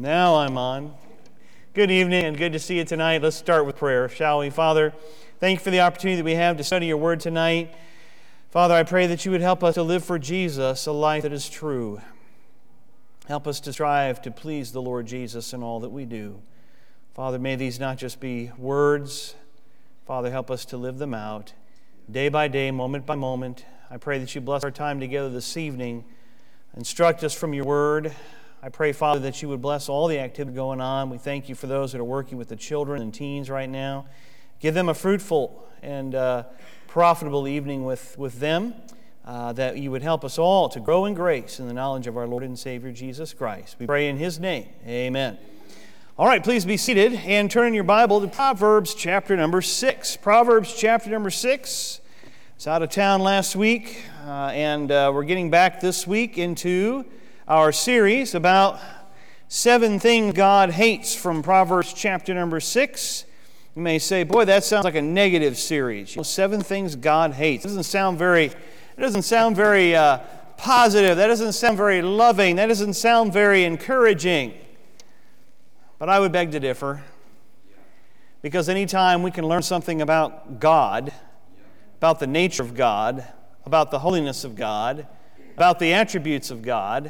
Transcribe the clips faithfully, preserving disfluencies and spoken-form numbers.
Now I'm on. Good evening and good to see you tonight. Let's start with prayer, shall we? Father, thank you for the opportunity that we have to study your word tonight. Father, I pray that you would help us to live for Jesus, a life that is true. Help us to strive to please the Lord Jesus in all that we do. Father, may these not just be words. Father, help us to live them out day by day, moment by moment. I pray that you bless our time together this evening. Instruct us from your word. I pray, Father, that you would bless all the activity going on. We thank you for those that are working with the children and teens right now. Give them a fruitful and uh, profitable evening with, with them, uh, that you would help us all to grow in grace in the knowledge of our Lord and Savior, Jesus Christ. We pray in his name. Amen. All right, please be seated and turn in your Bible to Proverbs chapter number six. Proverbs chapter number six. I was out of town last week, uh, and uh, we're getting back this week into our series about seven things God hates from Proverbs chapter number six. You may say, boy, that sounds like a negative series. You know, seven things God hates. It doesn't sound very, it doesn't sound very uh, positive. That doesn't sound very loving. That doesn't sound very encouraging. But I would beg to differ. Because anytime we can learn something about God, about the nature of God, about the holiness of God, about the attributes of God,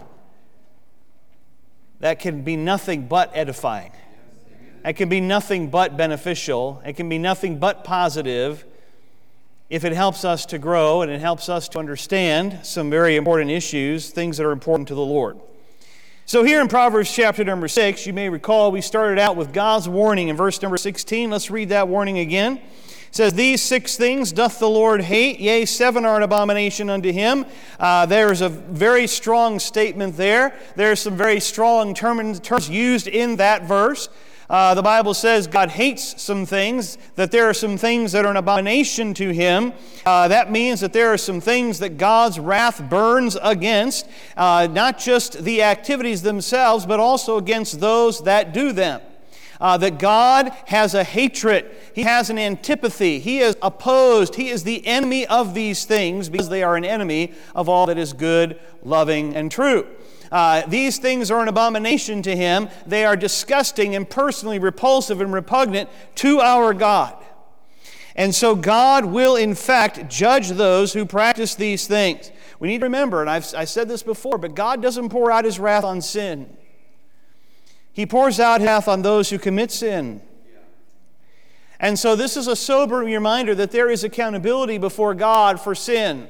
that can be nothing but edifying. It can be nothing but beneficial. It can be nothing but positive if it helps us to grow and it helps us to understand some very important issues, things that are important to the Lord. So here in Proverbs chapter number six, you may recall we started out with God's warning in verse number sixteen. Let's read that warning again. It says, "These six things doth the Lord hate, yea, seven are an abomination unto him." Uh, there's a very strong statement there. There's some very strong term, terms used in that verse. Uh, the Bible says God hates some things, that there are some things that are an abomination to him. Uh, that means that there are some things that God's wrath burns against, uh, not just the activities themselves, but also against those that do them. Uh, that God has a hatred. He has an antipathy. He is opposed. He is the enemy of these things because they are an enemy of all that is good, loving, and true. Uh, these things are an abomination to him. They are disgusting and personally repulsive and repugnant to our God. And so God will, in fact, judge those who practice these things. We need to remember, and I've I said this before, but God doesn't pour out his wrath on sin. He pours out wrath on those who commit sin. And so this is a sober reminder that there is accountability before God for sin.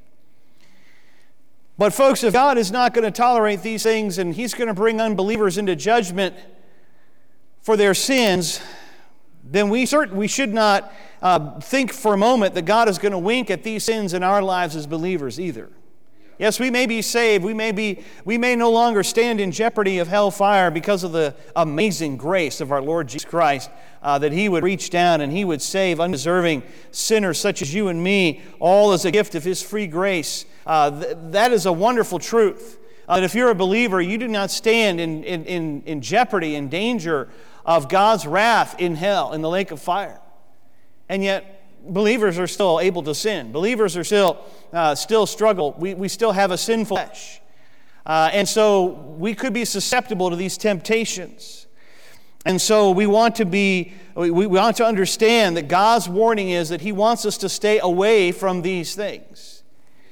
But folks, if God is not going to tolerate these things and he's going to bring unbelievers into judgment for their sins, then we cert- we should not uh, think for a moment that God is going to wink at these sins in our lives as believers either. Yes, we may be saved. We may be, we may no longer stand in jeopardy of hellfire because of the amazing grace of our Lord Jesus Christ, uh, that he would reach down and he would save undeserving sinners such as you and me, all as a gift of his free grace. Uh, th- that is a wonderful truth. Uh, that if you're a believer, you do not stand in, in, in, in jeopardy, in danger of God's wrath in hell, in the lake of fire. And yet, believers are still able to sin. Believers are still uh, still struggle. We, we still have a sinful flesh. Uh, and so we could be susceptible to these temptations. And so we want to be, we, we want to understand that God's warning is that he wants us to stay away from these things.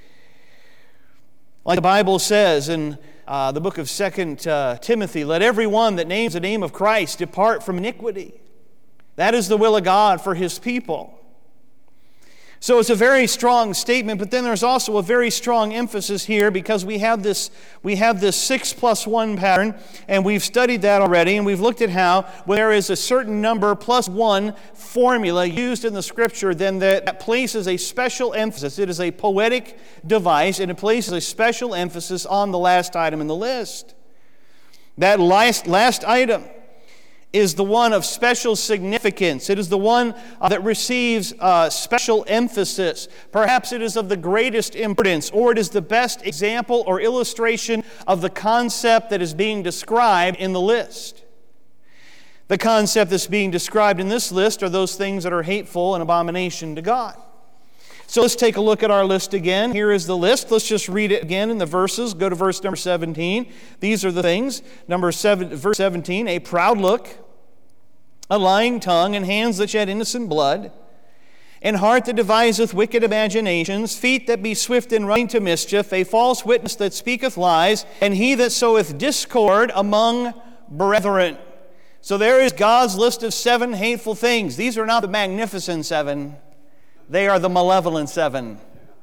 Like the Bible says in uh, the book of Second uh, Timothy, "Let every one that names the name of Christ depart from iniquity." That is the will of God for his people. So it's a very strong statement, but then there's also a very strong emphasis here because we have this we have this six plus one pattern, and we've studied that already, and we've looked at how when there is a certain number plus one formula used in the Scripture, then that, that places a special emphasis. It is a poetic device, and it places a special emphasis on the last item in the list. That last, last item is the one of special significance. It is the one uh, that receives uh, special emphasis. Perhaps it is of the greatest importance, or it is the best example or illustration of the concept that is being described in the list. The concept that's being described in this list are those things that are hateful and abomination to God. So let's take a look at our list again. Here is the list. Let's just read it again in the verses. Go to verse number seventeen. These are the things. Number seven, verse seventeen, a proud look, a lying tongue, and hands that shed innocent blood, and heart that deviseth wicked imaginations, feet that be swift in running to mischief, a false witness that speaketh lies, and he that soweth discord among brethren. So there is God's list of seven hateful things. These are not the magnificent seven. They are the malevolent seven.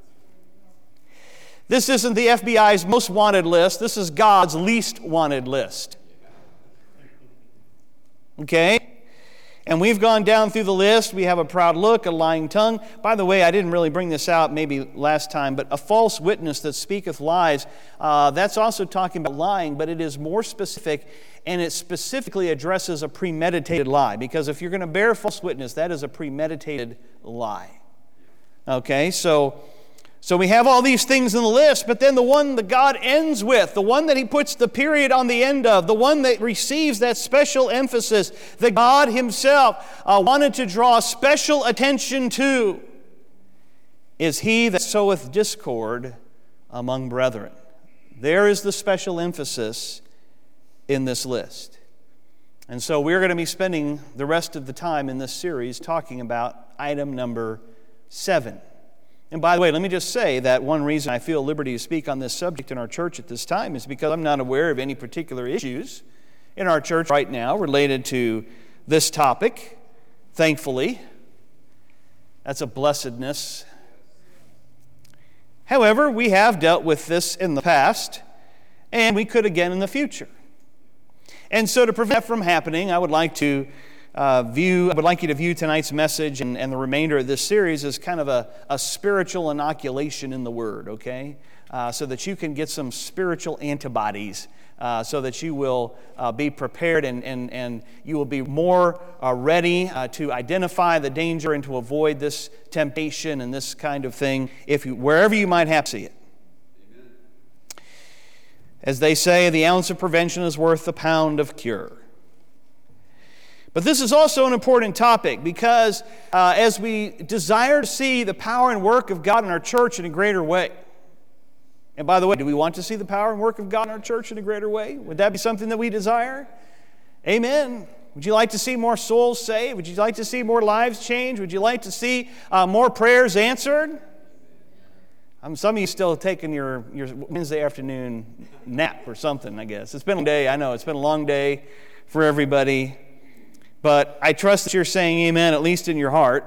This isn't the F B I's most wanted list. This is God's least wanted list. Okay? And we've gone down through the list. We have a proud look, a lying tongue. By the way, I didn't really bring this out maybe last time, but a false witness that speaketh lies, uh, that's also talking about lying, but it is more specific, and it specifically addresses a premeditated lie. Because if you're going to bear false witness, that is a premeditated lie. Okay, so... So we have all these things in the list, but then the one that God ends with, the one that he puts the period on the end of, the one that receives that special emphasis that God himself uh, wanted to draw special attention to, is he that soweth discord among brethren. There is the special emphasis in this list. And so we're going to be spending the rest of the time in this series talking about item number seven. And by the way, let me just say that one reason I feel liberty to speak on this subject in our church at this time is because I'm not aware of any particular issues in our church right now related to this topic, thankfully. That's a blessedness. However, we have dealt with this in the past, and we could again in the future. And so to prevent that from happening, I would like to Uh, view, I would like you to view tonight's message and, and the remainder of this series as kind of a, a spiritual inoculation in the Word, okay? Uh, so that you can get some spiritual antibodies, uh, so that you will uh, be prepared and, and, and you will be more uh, ready uh, to identify the danger and to avoid this temptation and this kind of thing, if you, wherever you might have to see it. Amen. As they say, the ounce of prevention is worth a pound of cure. But this is also an important topic because uh, as we desire to see the power and work of God in our church in a greater way, and by the way, do we want to see the power and work of God in our church in a greater way? Would that be something that we desire? Amen. Would you like to see more souls saved? Would you like to see more lives changed? Would you like to see uh, more prayers answered? Um, some of you still taking your, your Wednesday afternoon nap or something, I guess. It's been a long day. I know it's been a long day for everybody. But I trust that you're saying amen, at least in your heart.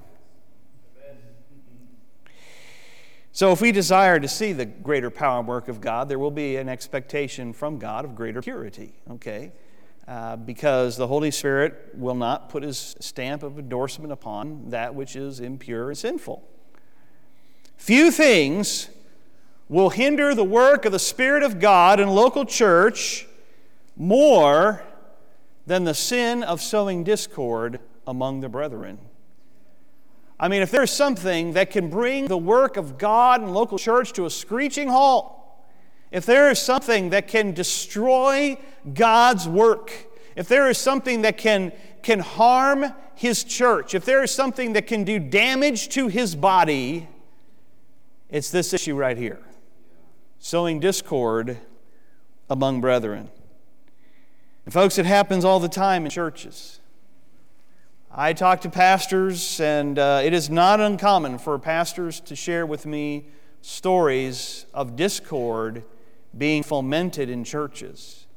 So if we desire to see the greater power and work of God, there will be an expectation from God of greater purity, okay? Uh, because the Holy Spirit will not put his stamp of endorsement upon that which is impure and sinful. Few things will hinder the work of the Spirit of God in local church more than the sin of sowing discord among the brethren. I mean, if there's something that can bring the work of God in local church to a screeching halt, if there is something that can destroy God's work, if there is something that can, can harm his church, if there is something that can do damage to his body, it's this issue right here. Sowing discord among brethren. And folks, it happens all the time in churches. I talk to pastors, and uh, it is not uncommon for pastors to share with me stories of discord being fomented in churches.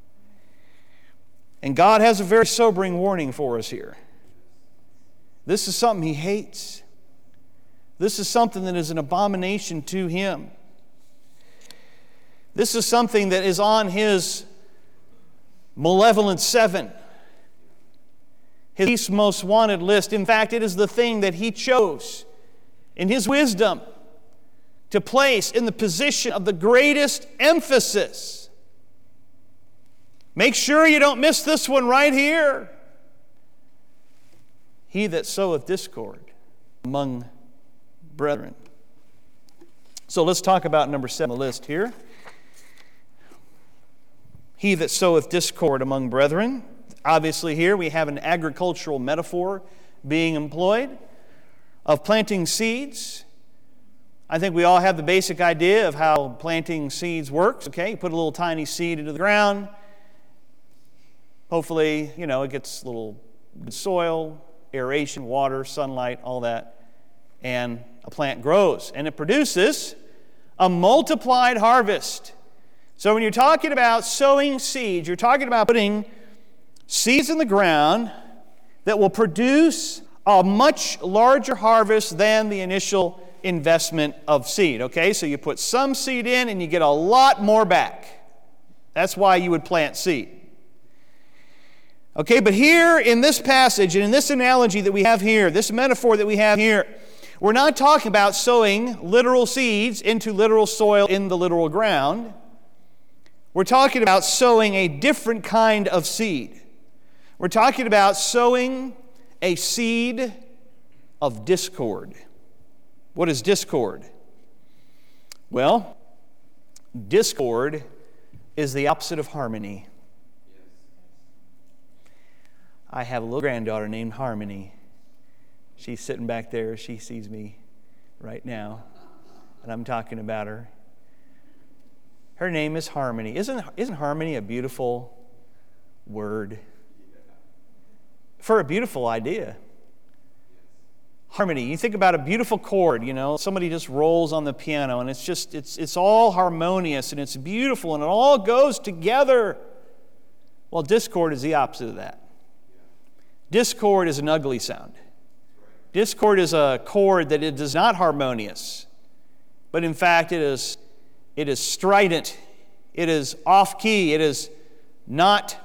And God has a very sobering warning for us here. This is something he hates. This is something that is an abomination to him. This is something that is on his malevolent seven, his most wanted list. In fact, it is the thing that he chose in his wisdom to place in the position of the greatest emphasis. Make sure you don't miss this one right here. He that soweth discord among brethren. So let's talk about number seven on the list here. He that soweth discord among brethren. Obviously here we have an agricultural metaphor being employed of planting seeds I think we all have the basic idea of how planting seeds works, okay? You put a little tiny seed into the ground. Hopefully, you know, it gets a little good soil, aeration, water, sunlight, all that, and a plant grows, and it produces a multiplied harvest. So when you're talking about sowing seeds, you're talking about putting seeds in the ground that will produce a much larger harvest than the initial investment of seed, okay? So you put some seed in and you get a lot more back. That's why you would plant seed. Okay, but here in this passage and in this analogy that we have here, this metaphor that we have here, we're not talking about sowing literal seeds into literal soil in the literal ground. We're talking about sowing a different kind of seed. We're talking about sowing a seed of discord. What is discord? Well, discord is the opposite of harmony. I have a little granddaughter named Harmony. She's sitting back there. She sees me right now, and I'm talking about her. Her name is Harmony. Isn't, isn't harmony a beautiful word? For a beautiful idea. Harmony. You think about a beautiful chord, you know, somebody just rolls on the piano and it's just, it's, it's all harmonious and it's beautiful and it all goes together. Well, discord is the opposite of that. Discord is an ugly sound. Discord is a chord that it is not harmonious, but in fact it is, it is strident, it is off-key, it is not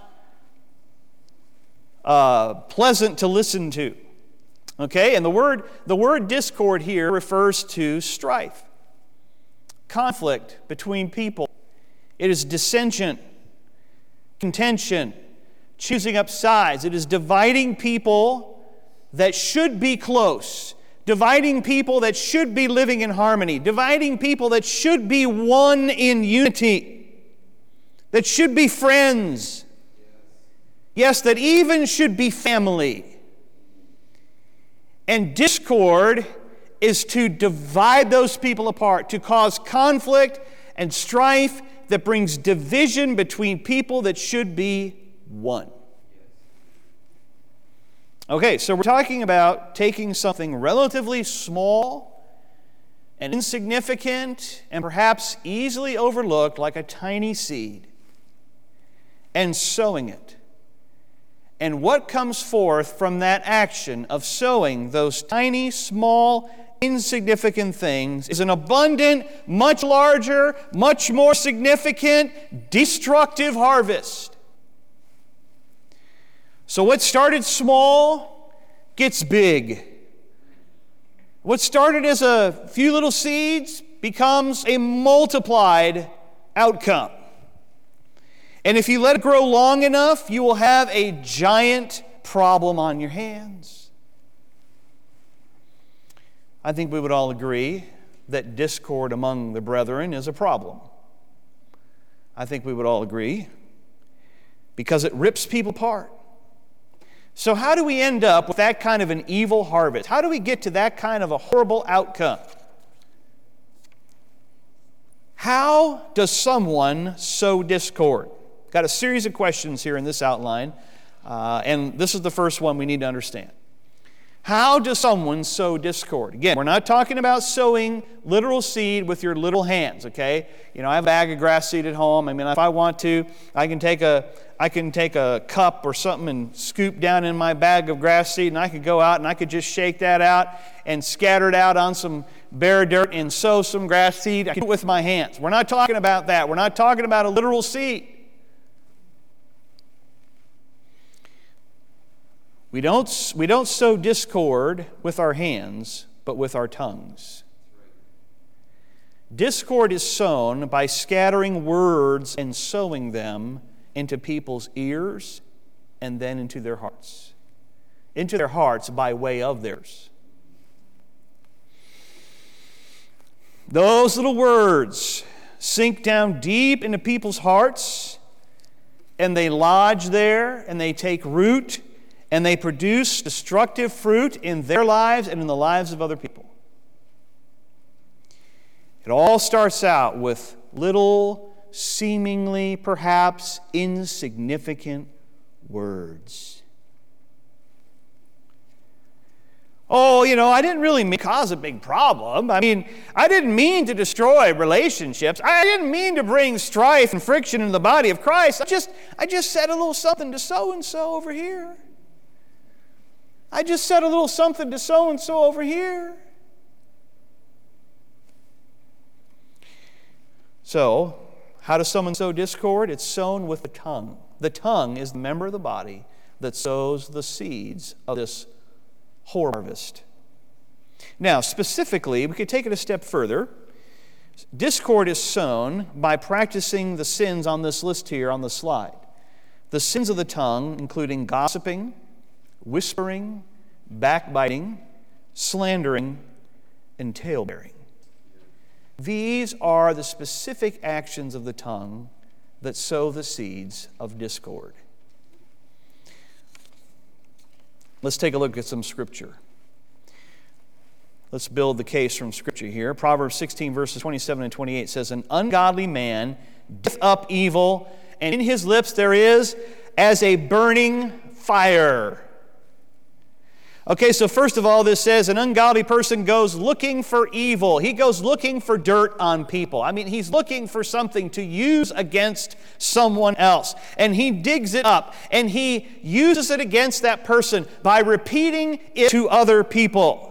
uh, pleasant to listen to. Okay, and the word, the word discord here refers to strife, conflict between people. It is dissension, contention, choosing up sides. It is dividing people that should be close, dividing people that should be living in harmony, dividing people that should be one in unity, that should be friends. Yes, that even should be family. And discord is to divide those people apart, to cause conflict and strife that brings division between people that should be one. Okay, so we're talking about taking something relatively small and insignificant and perhaps easily overlooked, like a tiny seed, and sowing it. And what comes forth from that action of sowing those tiny, small, insignificant things is an abundant, much larger, much more significant, destructive harvest. So what started small gets big. What started as a few little seeds becomes a multiplied outcome. And if you let it grow long enough, you will have a giant problem on your hands. I think we would all agree that discord among the brethren is a problem. I think we would all agree because it rips people apart. So how do we end up with that kind of an evil harvest? How do we get to that kind of a horrible outcome? How does someone sow discord? Got a series of questions here in this outline, uh, and this is the first one we need to understand. How does someone sow discord? Again, we're not talking about sowing literal seed with your little hands, okay? You know, I have a bag of grass seed at home. I mean, if I want to, I can take a I can take a cup or something and scoop down in my bag of grass seed, and I could go out and I could just shake that out and scatter it out on some bare dirt and sow some grass seed. I can do it with my hands. We're not talking about that. We're not talking about a literal seed. We don't, we don't sow discord with our hands, but with our tongues. Discord is sown by scattering words and sowing them into people's ears and then into their hearts. Into their hearts by way of theirs. Those little words sink down deep into people's hearts, and they lodge there, and they take root, and they produce destructive fruit in their lives and in the lives of other people. It all starts out with little, seemingly perhaps insignificant words. Oh, you know, I didn't really mean to cause a big problem. I mean, I didn't mean to destroy relationships. I didn't mean to bring strife and friction into the body of Christ. I just, I just said a little something to so-and-so over here. I just said a little something to so-and-so over here. So, how does someone sow discord? It's sown with the tongue. The tongue is the member of the body that sows the seeds of this harvest. Now, specifically, we could take it a step further. Discord is sown by practicing the sins on this list here on the slide. The sins of the tongue, including gossiping, whispering, backbiting, slandering, and talebearing. These are the specific actions of the tongue that sow the seeds of discord. Let's take a look at some scripture. Let's build the case from scripture here. Proverbs sixteen, verses twenty-seven and twenty-eight says, "An ungodly man doth up evil, and in his lips there is as a burning fire." Okay, so first of all, this says an ungodly person goes looking for evil. He goes looking for dirt on people. I mean, he's looking for something to use against someone else. And he digs it up, and he uses it against that person by repeating it to other people.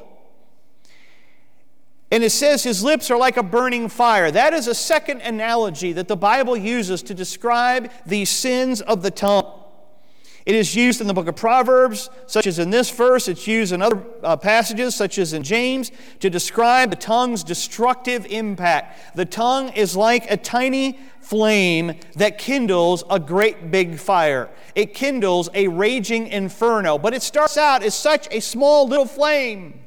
And it says his lips are like a burning fire. That is a second analogy that the Bible uses to describe the sins of the tongue. It is used in the book of Proverbs, such as in this verse. It's used in other uh, passages, such as in James, to describe the tongue's destructive impact. The tongue is like a tiny flame that kindles a great big fire. It kindles a raging inferno, but it starts out as such a small little flame.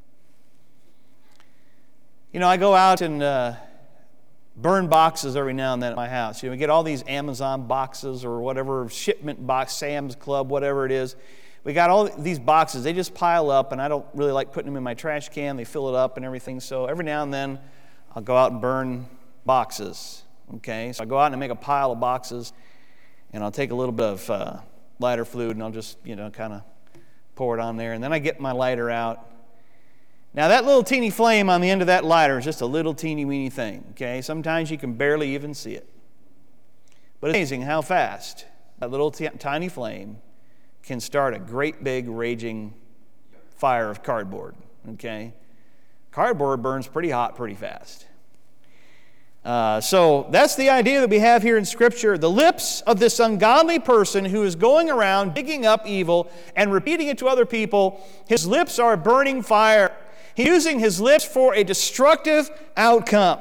You know, I go out and uh, burn boxes every now and then at my house. You know, we get all these Amazon boxes or whatever, shipment box, Sam's Club, whatever it is. We got all these boxes. They just pile up, and I don't really like putting them in my trash can. They fill it up and everything. So every now and then, I'll go out and burn boxes. Okay, so I go out and I make a pile of boxes, and I'll take a little bit of uh, lighter fluid, and I'll just, you know, kind of pour it on there. And then I get my lighter out. Now, that little teeny flame on the end of that lighter is just a little teeny weeny thing, okay? Sometimes you can barely even see it. But it's amazing how fast that little t- tiny flame can start a great big raging fire of cardboard, okay? Cardboard burns pretty hot pretty fast. Uh, so that's the idea that we have here in Scripture. The lips of this ungodly person who is going around digging up evil and repeating it to other people, his lips are a burning fire. He's using his lips for a destructive outcome.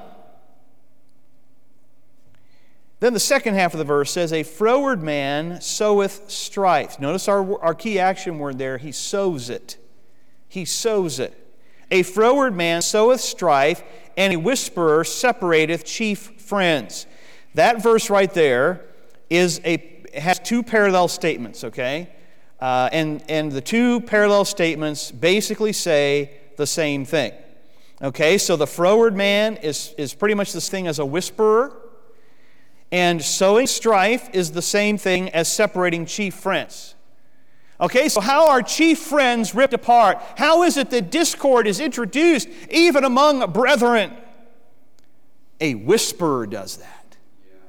Then the second half of the verse says, "A froward man soweth strife." Notice our, our key action word there. He sows it. He sows it. "A froward man soweth strife, and a whisperer separateth chief friends." That verse right there is a has two parallel statements, okay? Uh, and, and the two parallel statements basically say the same thing. Okay, so the froward man is, is pretty much this thing as a whisperer, and sowing strife is the same thing as separating chief friends. Okay, so how are chief friends ripped apart? How is it that discord is introduced even among brethren? A whisperer does that.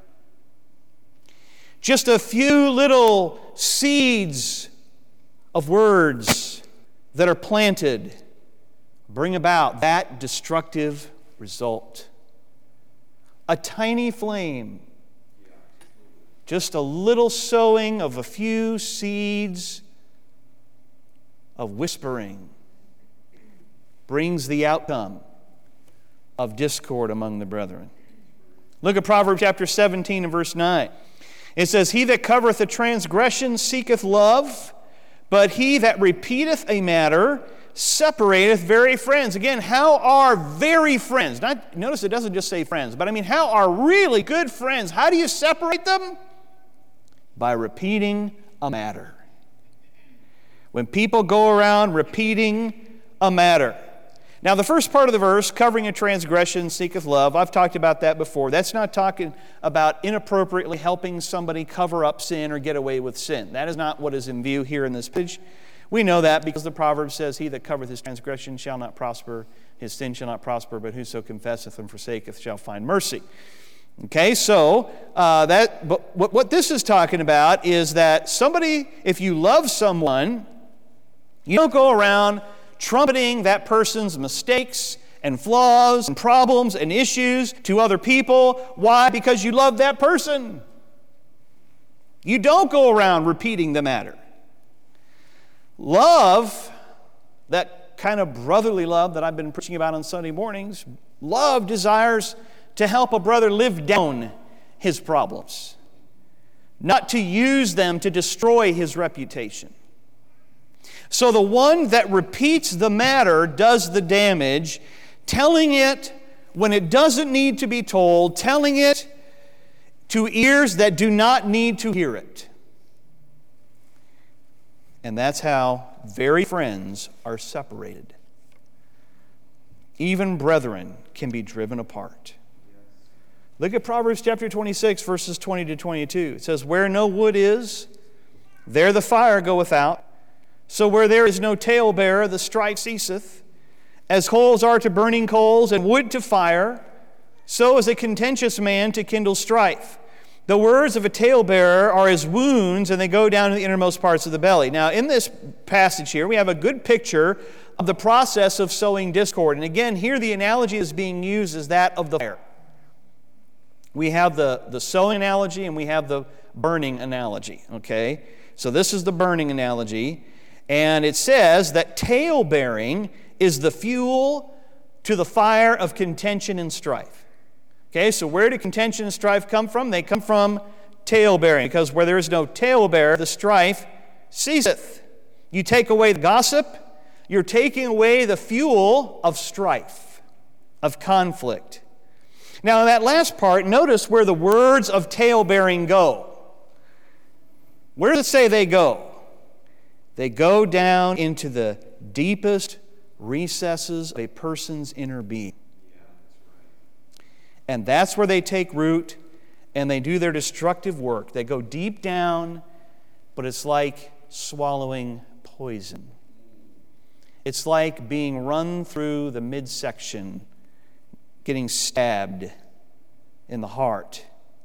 Just a few little seeds of words that are planted bring about that destructive result. A tiny flame, just a little sowing of a few seeds of whispering, brings the outcome of discord among the brethren. Look at Proverbs chapter seventeen and verse nine. It says, "He that covereth a transgression seeketh love, but he that repeateth a matter separateth very friends." Again, how are very friends? Not, notice it doesn't just say friends, but I mean, how are really good friends? How do you separate them? By repeating a matter. When people go around repeating a matter. Now, the first part of the verse, covering a transgression seeketh love, I've talked about that before. That's not talking about inappropriately helping somebody cover up sin or get away with sin. That is not what is in view here in this passage. We know that because the proverb says, he that covereth his transgression shall not prosper, his sin shall not prosper, but whoso confesseth and forsaketh shall find mercy. Okay, so uh, that, but what, what this is talking about is that somebody, if you love someone, you don't go around trumpeting that person's mistakes and flaws and problems and issues to other people. Why? Because you love that person. You don't go around repeating the matter. Love, that kind of brotherly love that I've been preaching about on Sunday mornings, love desires to help a brother live down his problems, not to use them to destroy his reputation. So the one that repeats the matter does the damage, telling it when it doesn't need to be told, telling it to ears that do not need to hear it. And that's how very friends are separated. Even brethren can be driven apart. Look at Proverbs chapter twenty-six, verses twenty to twenty-two. It says, where no wood is, there the fire goeth out. So where there is no talebearer, the strife ceaseth. As coals are to burning coals, and wood to fire, so is a contentious man to kindle strife. The words of a talebearer are as wounds, and they go down to the innermost parts of the belly. Now, in this passage here, we have a good picture of the process of sowing discord. And again, here the analogy is being used as that of the fire. We have the, the sowing analogy, and we have the burning analogy, okay? So this is the burning analogy. And it says that tale-bearing is the fuel to the fire of contention and strife. Okay, so where do contention and strife come from? They come from tale-bearing, because where there is no tale-bearer, the strife ceaseth. You take away the gossip, you're taking away the fuel of strife, of conflict. Now, in that last part, notice where the words of tale-bearing go. Where does it say they go? They go down into the deepest recesses of a person's inner being. And that's where they take root and they do their destructive work. They go deep down, but it's like swallowing poison. It's like being run through the midsection, getting stabbed in the heart.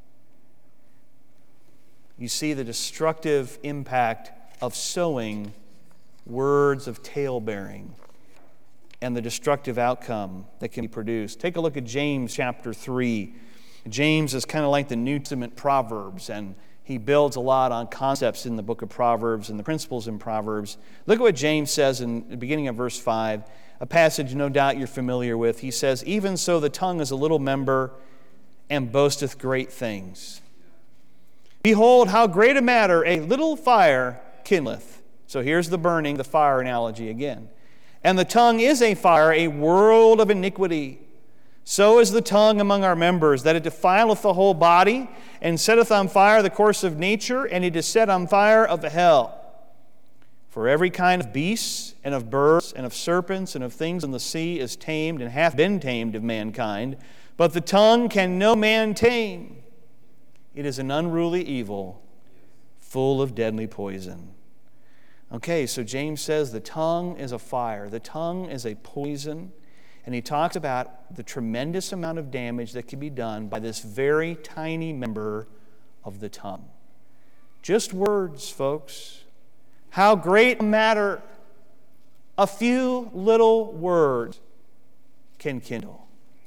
You see the destructive impact of sowing words of tale-bearing and the destructive outcome that can be produced. Take a look at James chapter three. James is kind of like the New Testament Proverbs, and he builds a lot on concepts in the book of Proverbs and the principles in Proverbs. Look at what James says in the beginning of verse five, a passage no doubt you're familiar with. He says, even so the tongue is a little member and boasteth great things. Behold, how great a matter a little fire kindleth. So here's the burning, the fire analogy again. And the tongue is a fire, a world of iniquity. So is the tongue among our members, that it defileth the whole body, and setteth on fire the course of nature, and it is set on fire of the hell. For every kind of beasts, and of birds, and of serpents, and of things in the sea is tamed, and hath been tamed of mankind. But the tongue can no man tame. It is an unruly evil, full of deadly poison. Okay, so James says the tongue is a fire. The tongue is a poison. And he talks about the tremendous amount of damage that can be done by this very tiny member of the tongue. Just words, folks. How great a matter a few little words can kindle.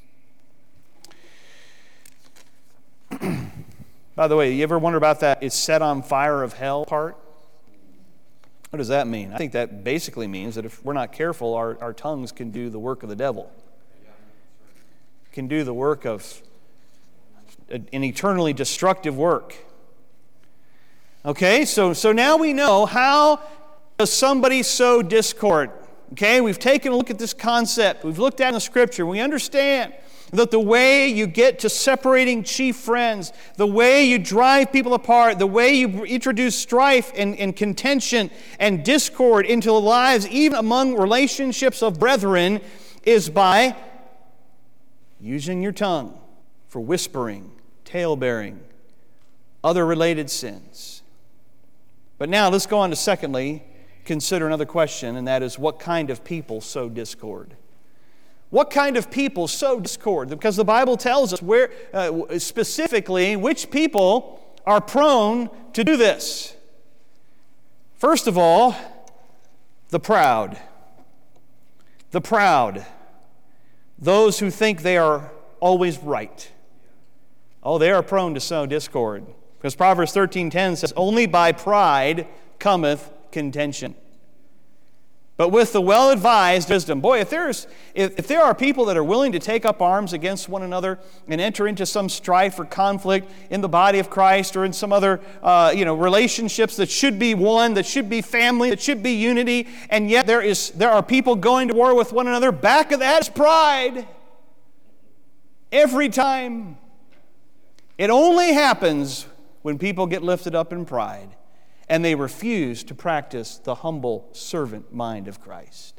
By the way, you ever wonder about that it's set on fire of hell part? What does that mean? I think that basically means that if we're not careful, our, our tongues can do the work of the devil. Can do the work of an eternally destructive work. Okay, so, so now we know how does somebody sow discord. Okay, we've taken a look at this concept. We've looked at it in the Scripture. We understand that the way you get to separating chief friends, the way you drive people apart, the way you introduce strife and, and contention and discord into the lives, even among relationships of brethren, is by using your tongue for whispering, tale-bearing, other related sins. But now let's go on to secondly, consider another question, and that is, what kind of people sow discord? What kind of people sow discord? Because the Bible tells us where, uh, specifically which people are prone to do this. First of all, the proud. The proud. Those who think they are always right. Oh, they are prone to sow discord. Because Proverbs thirteen ten says, only by pride cometh contention, but with the well-advised wisdom. Boy, if there's if, if there are people that are willing to take up arms against one another and enter into some strife or conflict in the body of Christ or in some other uh, you know relationships that should be one, that should be family, that should be unity, and yet there is there are people going to war with one another, back of that is pride. Every time. It only happens when people get lifted up in pride and they refuse to practice the humble servant mind of Christ.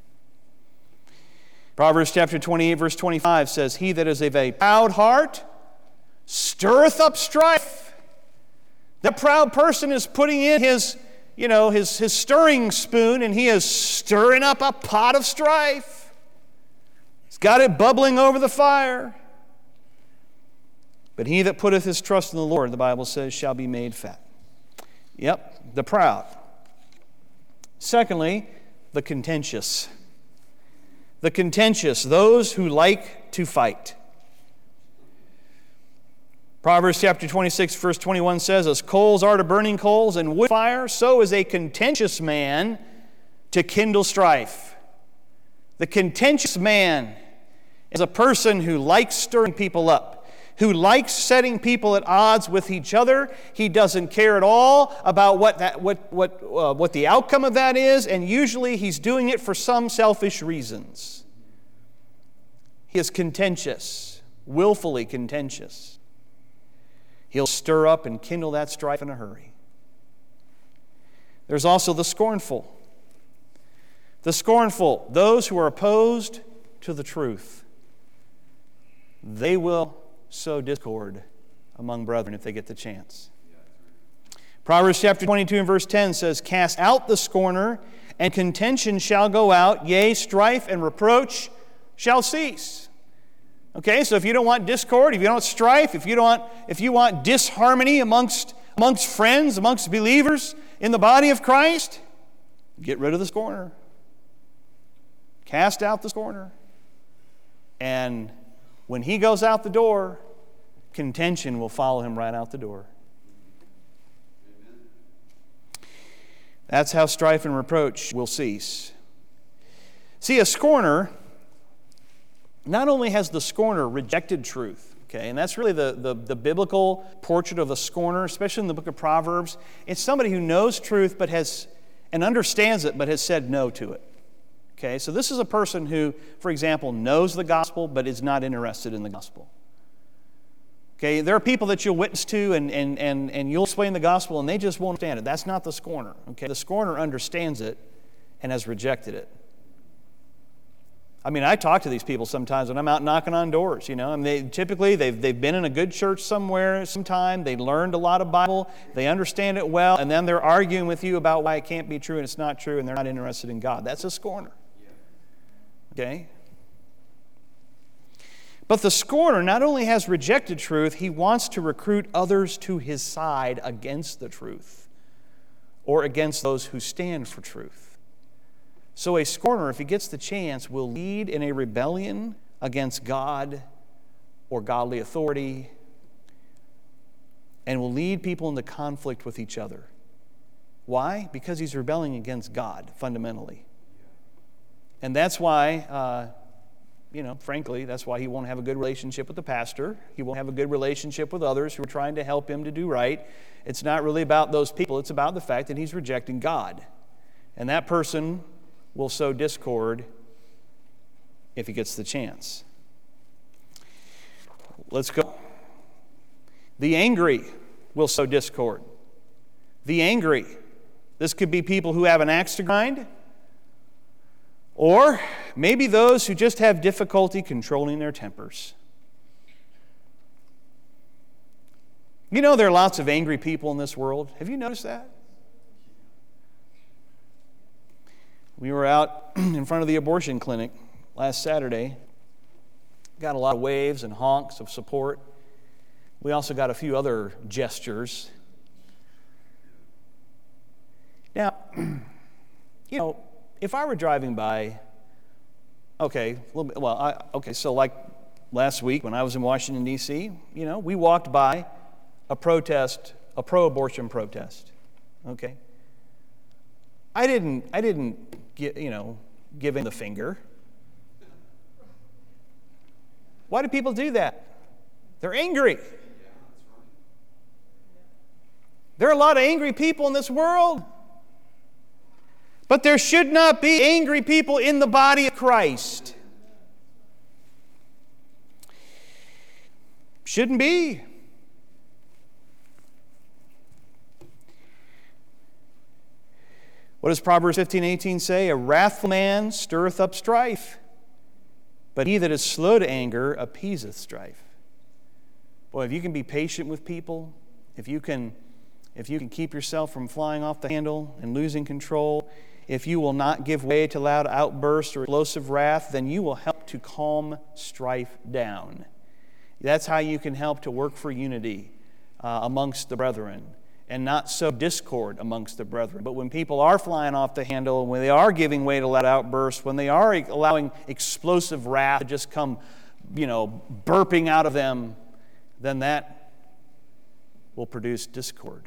Proverbs chapter twenty-eight, verse twenty-five says, he that is of a proud heart stirreth up strife. That proud person is putting in his, you know, his, his stirring spoon, and he is stirring up a pot of strife. He's got it bubbling over the fire. But he that putteth his trust in the Lord, the Bible says, shall be made fat. Yep, the proud. Secondly, the contentious. The contentious, those who like to fight. Proverbs chapter twenty-six, verse twenty-one says, as coals are to burning coals and wood fire, so is a contentious man to kindle strife. The contentious man is a person who likes stirring people up, who likes setting people at odds with each other. He doesn't care at all about what that, what, what, uh, what the outcome of that is, and usually he's doing it for some selfish reasons. He is contentious, willfully contentious. He'll stir up and kindle that strife in a hurry. There's also the scornful. The scornful, those who are opposed to the truth. They will sow discord among brethren if they get the chance. Proverbs chapter twenty-two and verse ten says, cast out the scorner, and contention shall go out, yea, strife and reproach shall cease. Okay, so if you don't want discord, if you don't want strife, if you don't want, if you want disharmony amongst, amongst friends, amongst believers in the body of Christ, get rid of the scorner. Cast out the scorner. And when he goes out the door, contention will follow him right out the door. That's how strife and reproach will cease. See, a scorner, not only has the scorner rejected truth, okay, and that's really the, the, the biblical portrait of a scorner, especially in the book of Proverbs. It's somebody who knows truth but has, and understands it, but has said no to it. Okay, so this is a person who, for example, knows the gospel but is not interested in the gospel. Okay, there are people that you'll witness to and, and, and, and you'll explain the gospel and they just won't understand it. That's not the scorner. Okay, the scorner understands it and has rejected it. I mean, I talk to these people sometimes when I'm out knocking on doors, you know. I mean, they, typically, they've, they've been in a good church somewhere, sometime. They learned a lot of Bible. They understand it well. And then they're arguing with you about why it can't be true and it's not true and they're not interested in God. That's a scorner. Okay? But the scorner not only has rejected truth, he wants to recruit others to his side against the truth or against those who stand for truth. So a scorner, if he gets the chance, will lead in a rebellion against God or godly authority and will lead people into conflict with each other. Why? Because he's rebelling against God, fundamentally. And that's why, uh, you know, frankly, that's why he won't have a good relationship with the pastor. He won't have a good relationship with others who are trying to help him to do right. It's not really about those people. It's about the fact that he's rejecting God. And that person will sow discord if he gets the chance. Let's go. The angry will sow discord. The angry. This could be people who have an axe to grind, Or maybe those who just have difficulty controlling their tempers. You know, there are lots of angry people in this world. Have you noticed that? We were out in front of the abortion clinic last Saturday. Got a lot of waves and honks of support. We also got a few other gestures. Now, you know, if I were driving by, okay, a little bit, well, I, okay, so like last week when I was in Washington, D C, you know, we walked by a protest, a pro-abortion protest, okay? I didn't, I didn't, get, you know, give him the finger. Why do people do that? They're angry. There are a lot of angry people in this world. But there should not be angry people in the body of Christ. Shouldn't be. What does Proverbs fifteen eighteen say? A wrathful man stirreth up strife, but he that is slow to anger appeaseth strife. Boy, if you can be patient with people, if you can, if you can keep yourself from flying off the handle and losing control, if you will not give way to loud outbursts or explosive wrath, then you will help to calm strife down. That's how you can help to work for unity uh, amongst the brethren and not sow discord amongst the brethren. But when people are flying off the handle, when they are giving way to loud outbursts, when they are allowing explosive wrath to just come, you know, burping out of them, then that will produce discord.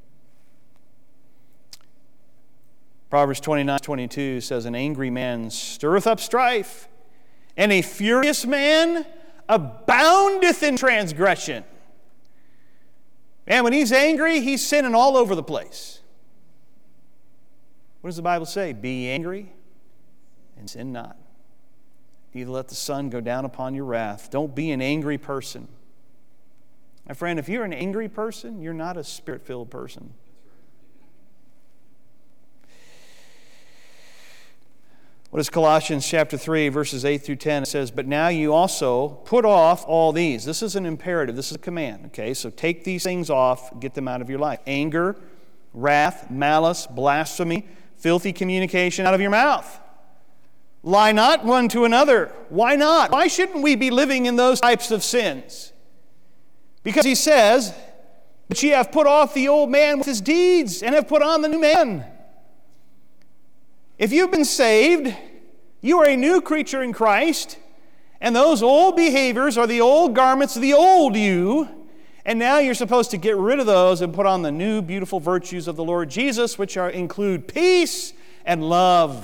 Proverbs twenty-nine twenty-two says, an angry man stirreth up strife, and a furious man aboundeth in transgression. And when he's angry, he's sinning all over the place. What does the Bible say? Be angry and sin not. Neither let the sun go down upon your wrath. Don't be an angry person. My friend, if you're an angry person, you're not a spirit-filled person. What is Colossians chapter three, verses eight through ten? It says, but now you also put off all these. This is an imperative. This is a command. Okay, so take these things off, get them out of your life. Anger, wrath, malice, blasphemy, filthy communication out of your mouth. Lie not one to another. Why not? Why shouldn't we be living in those types of sins? Because he says, but ye have put off the old man with his deeds and have put on the new man. If you've been saved, you are a new creature in Christ, and those old behaviors are the old garments of the old you, and now you're supposed to get rid of those and put on the new beautiful virtues of the Lord Jesus, which are, include peace and love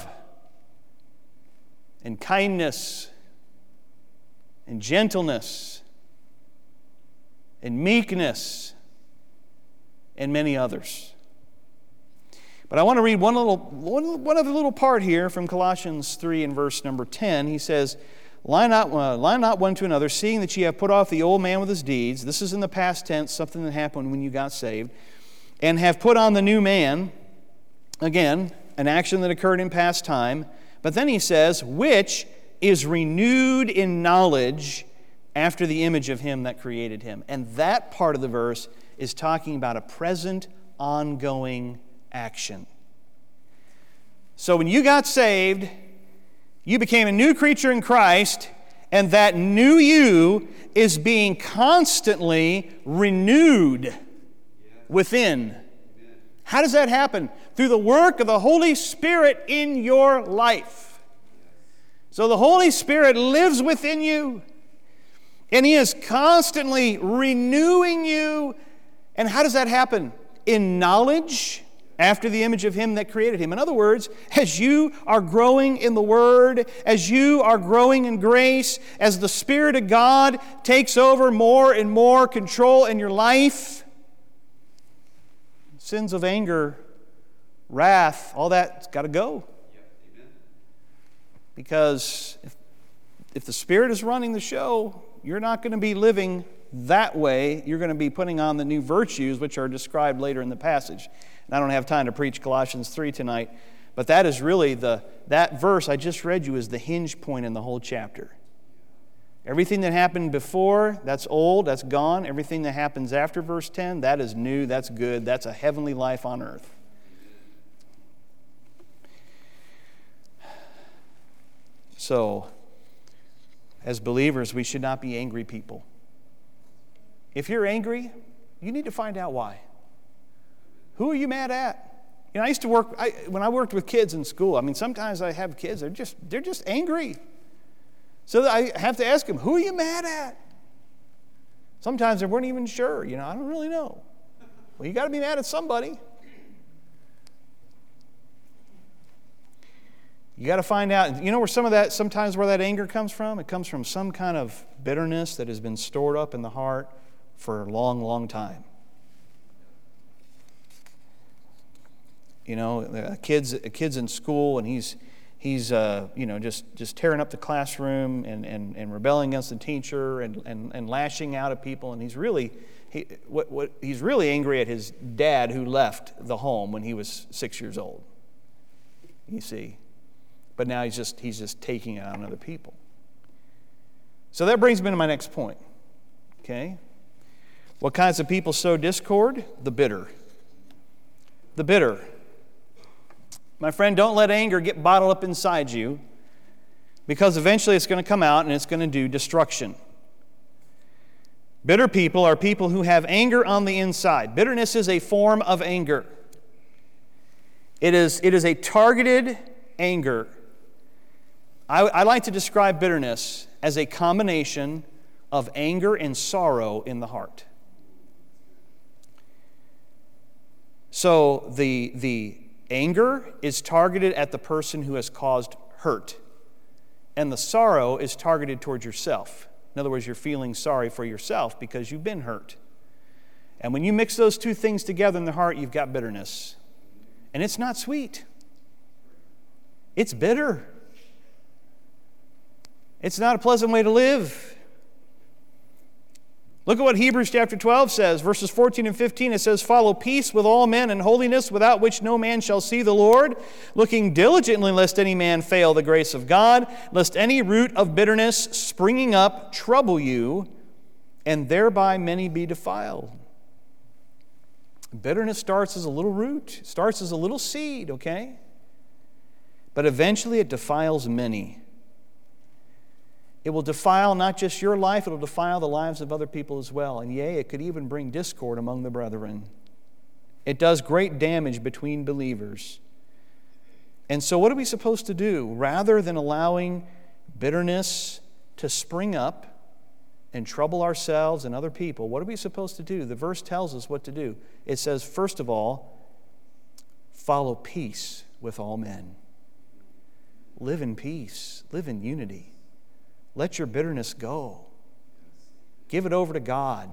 and kindness and gentleness and meekness and many others. But I want to read one little one, one other little part here from Colossians three and verse number ten. He says, lie not, uh, lie not one to another, seeing that ye have put off the old man with his deeds. This is in the past tense, something that happened when you got saved. And have put on the new man. Again, an action that occurred in past time. But then he says, which is renewed in knowledge after the image of him that created him. And that part of the verse is talking about a present, ongoing action. So when you got saved, you became a new creature in Christ, and that new you is being constantly renewed within. How does that happen? Through the work of the Holy Spirit in your life. So the Holy Spirit lives within you, and He is constantly renewing you. And how does that happen? In knowledge, after the image of Him that created Him. In other words, as you are growing in the Word, as you are growing in grace, as the Spirit of God takes over more and more control in your life, sins of anger, wrath, all that's got to go. Because if, if the Spirit is running the show, you're not going to be living that way. You're going to be putting on the new virtues, which are described later in the passage. And I don't have time to preach Colossians three tonight, But that is really the, that verse I just read you is the hinge point in the whole chapter. Everything that happened before, that's old, that's gone. Everything that happens after verse ten, that is new, that's good, that's a heavenly life on earth. So, as believers, we should not be angry people. If you're angry, you need to find out why. Who are you mad at? You know, I used to work, I, when I worked with kids in school, I mean, sometimes I have kids, they're just, they're just angry. So I have to ask them, who are you mad at? Sometimes they weren't even sure, you know, I don't really know. Well, you got to be mad at somebody. You got to find out, you know where some of that, sometimes where that anger comes from? It comes from some kind of bitterness that has been stored up in the heart for a long, long time. You know, a kid's, a kid's in school and he's, he's uh, you know, just, just tearing up the classroom and, and, and rebelling against the teacher and, and, and lashing out at people. And he's really, he, what, what, he's really angry at his dad who left the home when he was six years old. You see. But now he's just, he's just taking it out on other people. So that brings me to my next point. Okay? What kinds of people sow discord? The bitter. The bitter. My friend, don't let anger get bottled up inside you, because eventually it's going to come out and it's going to do destruction. Bitter people are people who have anger on the inside. Bitterness is a form of anger. It is, it is a targeted anger. I, I like to describe bitterness as a combination of anger and sorrow in the heart. So the, the anger is targeted at the person who has caused hurt, and the sorrow is targeted towards yourself. In other words, you're feeling sorry for yourself because you've been hurt. And when you mix those two things together in the heart, you've got bitterness. And it's not sweet. It's bitter. It's not a pleasant way to live. Look at what Hebrews chapter twelve says, verses fourteen and fifteen. It says, "Follow peace with all men and holiness, without which no man shall see the Lord, looking diligently lest any man fail the grace of God, lest any root of bitterness springing up trouble you, and thereby many be defiled." Bitterness starts as a little root, starts as a little seed, okay? But eventually it defiles many. It will defile not just your life, it will defile the lives of other people as well. And yea, it could even bring discord among the brethren. It does great damage between believers. And so what are we supposed to do? Rather than allowing bitterness to spring up and trouble ourselves and other people, what are we supposed to do? The verse tells us what to do. It says, first of all, follow peace with all men. Live in peace. Live in unity. Let your bitterness go. Give it over to God.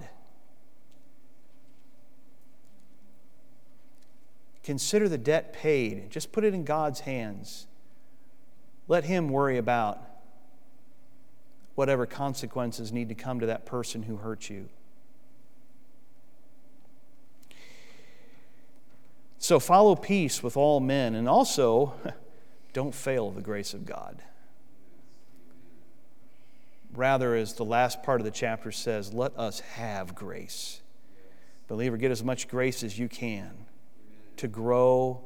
Consider the debt paid. Just put it in God's hands. Let Him worry about whatever consequences need to come to that person who hurt you. So follow peace with all men, and also don't fail the grace of God. Rather, as the last part of the chapter says, let us have grace. Believer, get as much grace as you can to grow,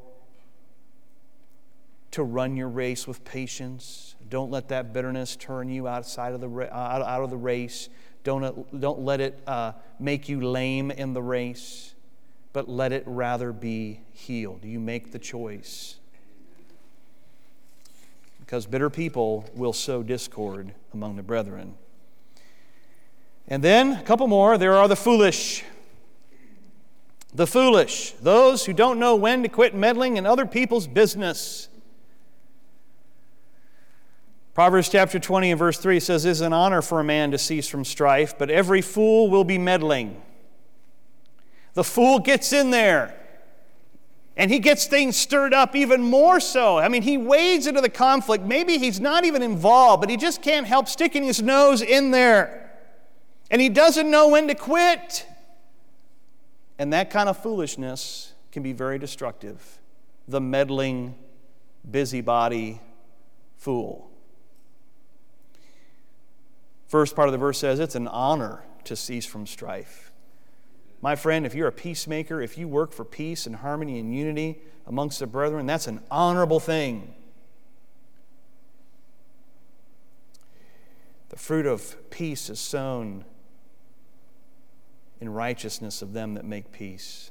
to run your race with patience. Don't let that bitterness turn you outside of the out, out of the race. Don't, don't let it uh, make you lame in the race, but let it rather be healed. You make the choice. Because bitter people will sow discord among the brethren. And then, a couple more, there are the foolish. The foolish, those who don't know when to quit meddling in other people's business. Proverbs chapter twenty and verse three says, "It is an honor for a man to cease from strife, but every fool will be meddling." The fool gets in there. And he gets things stirred up even more so. I mean, he wades into the conflict. Maybe he's not even involved, but he just can't help sticking his nose in there. And he doesn't know when to quit. And that kind of foolishness can be very destructive. The meddling busybody fool. First part of the verse says, it's an honor to cease from strife. My friend, if you're a peacemaker, if you work for peace and harmony and unity amongst the brethren, that's an honorable thing. The fruit of peace is sown in righteousness of them that make peace.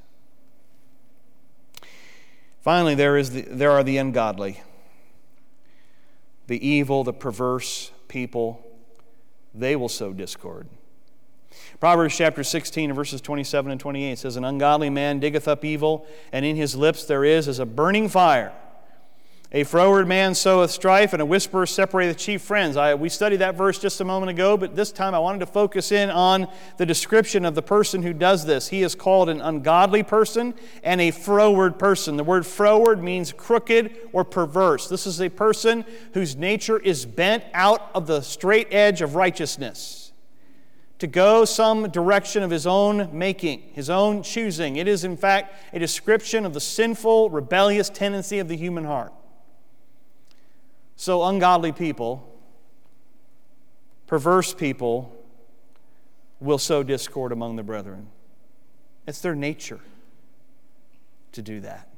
Finally, there is the, there are the ungodly, the evil, the perverse people. They will sow discord. Proverbs chapter sixteen, verses twenty-seven and twenty-eight says, an ungodly man diggeth up evil, and in his lips there is as a burning fire. A froward man soweth strife, and a whisperer separateth chief friends. I, we studied that verse just a moment ago, but this time I wanted to focus in on the description of the person who does this. He is called an ungodly person and a froward person. The word froward means crooked or perverse. This is a person whose nature is bent out of the straight edge of righteousness, to go some direction of his own making, his own choosing. It is, in fact, a description of the sinful, rebellious tendency of the human heart. So ungodly people, perverse people, will sow discord among the brethren. It's their nature to do that.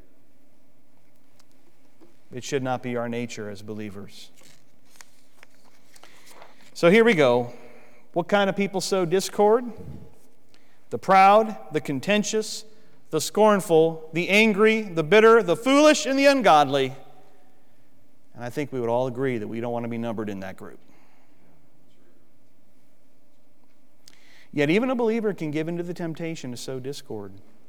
It should not be our nature as believers. So here we go. What kind of people sow discord? The proud, the contentious, the scornful, the angry, the bitter, the foolish, and the ungodly. And I think we would all agree that we don't want to be numbered in that group. Yet even a believer can give into the temptation to sow discord.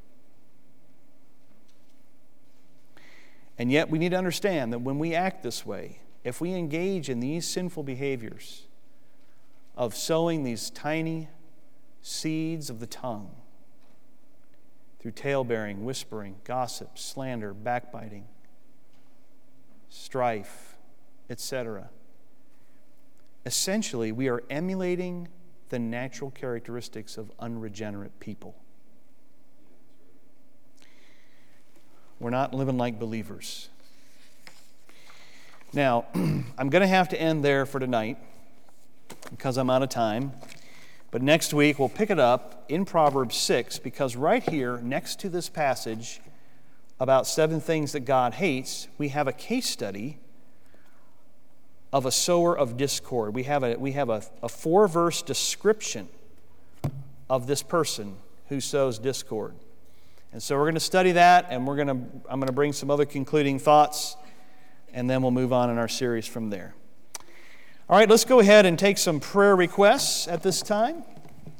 And yet we need to understand that when we act this way, if we engage in these sinful behaviors of sowing these tiny seeds of the tongue through tale-bearing, whispering, gossip, slander, backbiting, strife, et cetera. Essentially, we are emulating the natural characteristics of unregenerate people. We're not living like believers. Now, I'm going to have to end there for tonight because I'm out of time. But next week, we'll pick it up in Proverbs six, because right here, next to this passage about seven things that God hates, we have a case study of a sower of discord. We have a, we have a, a four-verse description of this person who sows discord. And so we're going to study that, and we're going to, I'm going to bring some other concluding thoughts, and then we'll move on in our series from there. All right, let's go ahead and take some prayer requests at this time.